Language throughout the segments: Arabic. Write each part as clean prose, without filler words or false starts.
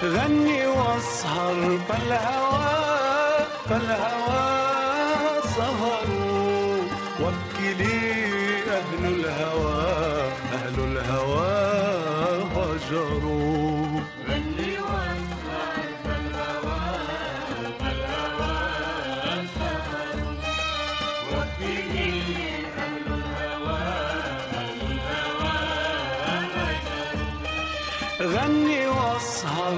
غني واسهر فالهوى سهر، وابكي لي أهل الهوى هجروا. غني واسهر فالهوى سهر، وابكي لي أهل الهوى هجروا. غني واسهر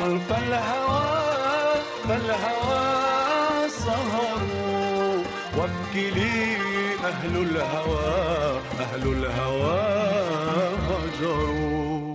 فالهوى سهر، وابكي لي أهل الهوى هجروا.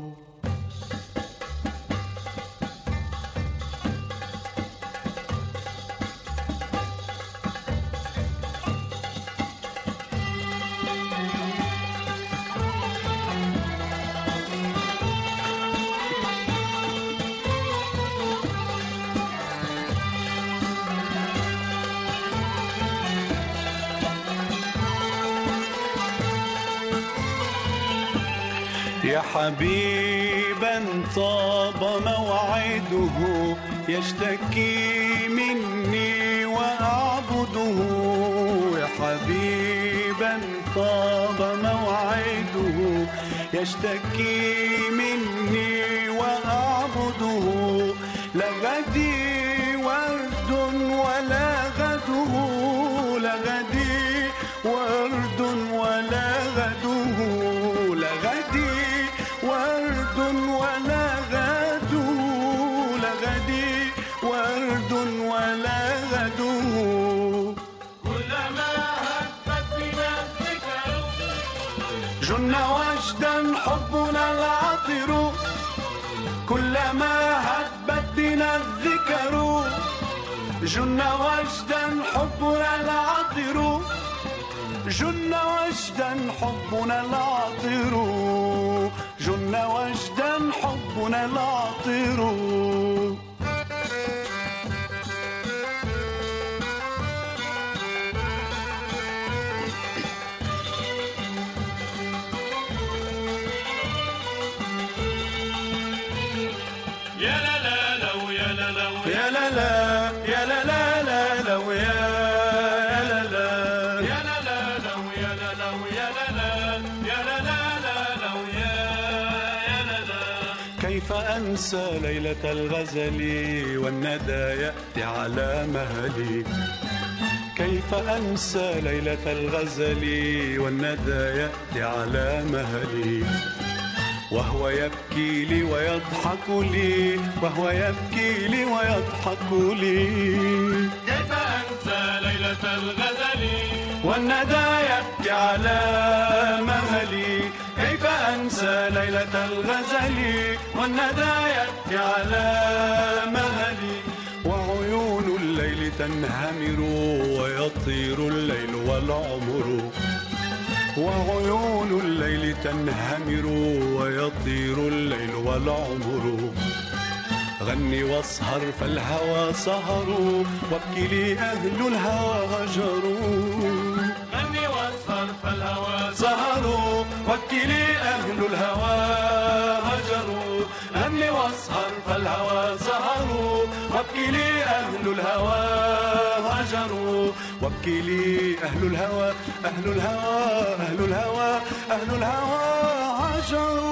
يا حبيبا طاب موعده، يشتكي مني وأعبده. يا حبيبا طاب موعده، يشتكي مني وأعبده. لا غدي ورد ولا غده، لا غدي ورد ولا غده، لا غدي ورد ولا غدو، لا غدي ورد ولا غدو. كلما هبت بنا الذكر جن وجدا حبنا العطر، كلما هبت بنا الذكر جن وجدا حبنا العطر، جن وجدا حبنا العطر، جن وجدا حبنا العطر. يا لا لا لو يا لا لو يا لا لا يا لا لا لا لو يا لا لا يا لا لا لو يا لا لو يا لا لا يا لا لا لو يا لا لا. كيف أنسى ليلة الغزل والندى يأتي على مهلي، كيف أنسى ليلة الغزل والندى يأتي على مهلي. وهو يبكي لي ويضحك لي، وهو يبكي لي ويضحك لي. كيف أنسى ليلة الغزل والندى يبكي على مهلي، كيف أنسى ليلة الغزل والندى يبكي على مهلي. وعيون الليل تنهمر ويطير الليل والعمر، وعيون الليل تنهمر ويطير الليل والعمر. غني واسهر فالهوى سهر، وابكي لي أهل الهوى هجروا. غني واسهر فالهوى سهروا، وابكي لي أهل الهوى هجروا. غني واسهر فالهوى سهروا، وابكي لي أهل الهوى هجروا. وابكي لي أهل الهوى هجروا.